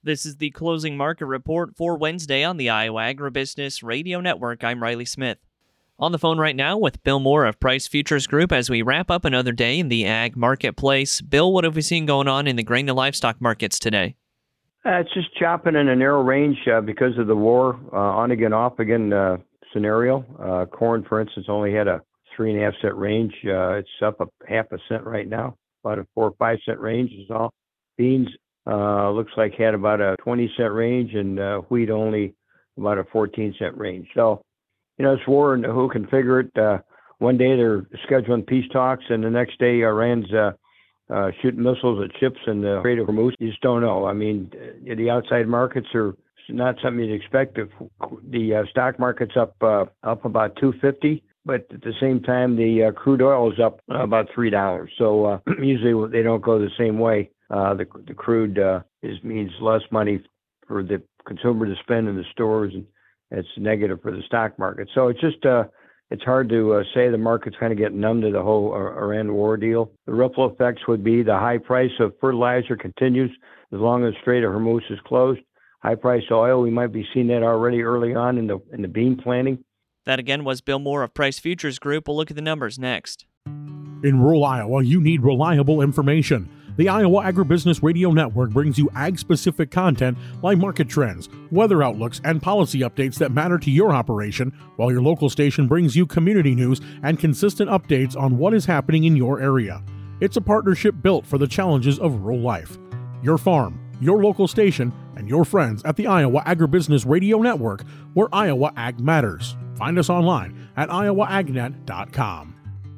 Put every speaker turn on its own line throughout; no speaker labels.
This is the closing market report for Wednesday on the Iowa Agribusiness Radio Network. I'm Riley Smith. On the phone right now with Bill Moore of Price Futures Group as we wrap up another day in the ag marketplace. Bill, what have we seen going on in the grain and livestock markets today?
It's just chopping in a narrow range because of the war on again, off again scenario. Corn, for instance, only had a 3.5 cent range. It's up a 0.5 cent right now, about a 4 or 5 cent range is all. Beans looks like had about a 20 cent range, and wheat only about a 14 cent range. So, it's war, and who can figure it? One day they're scheduling peace talks, and the next day Iran's shooting missiles at ships in the Strait of Hormuz. You just don't know. I mean, the outside markets are not something you'd expect. The stock market's up about 250, but at the same time, the crude oil is up about $3. So usually they don't go the same way. The crude means less money for the consumer to spend in the stores, and it's negative for the stock market. So it's just it's hard to say. The market's kind of getting numb to the whole Iran war deal. The ripple effects would be the high price of fertilizer continues as long as the Strait of Hormuz is closed. High price oil, we might be seeing that already early on in the bean planting.
That again was Bill Moore of Price Futures Group. We'll look at the numbers next.
In rural Iowa, you need reliable information. The Iowa Agribusiness Radio Network brings you ag-specific content like market trends, weather outlooks, and policy updates that matter to your operation, while your local station brings you community news and consistent updates on what is happening in your area. It's a partnership built for the challenges of rural life. Your farm, your local station, and your friends at the Iowa Agribusiness Radio Network, where Iowa Ag matters. Find us online at iowaagnet.com.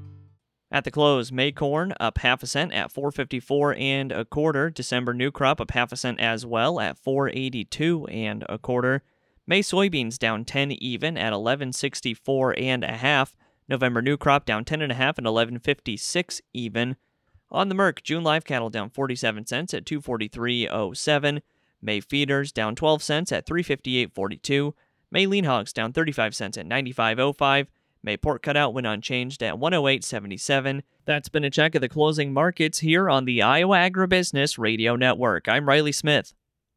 At the close, May corn up 0.5 cent at 4.54 1/4. December new crop up 0.5 cent as well at 4.82 1/4. May soybeans down 10 even at 11.64 1/2. November new crop down 10.5 and 11.56 even. On the Merc, June live cattle down 47 cents at 243.07. May feeders down 12 cents at 358.42. May lean hogs down 35 cents at 95.05. May pork cutout went unchanged at 108.77. That's been a check of the closing markets here on the Iowa Agribusiness Radio Network. I'm Riley Smith.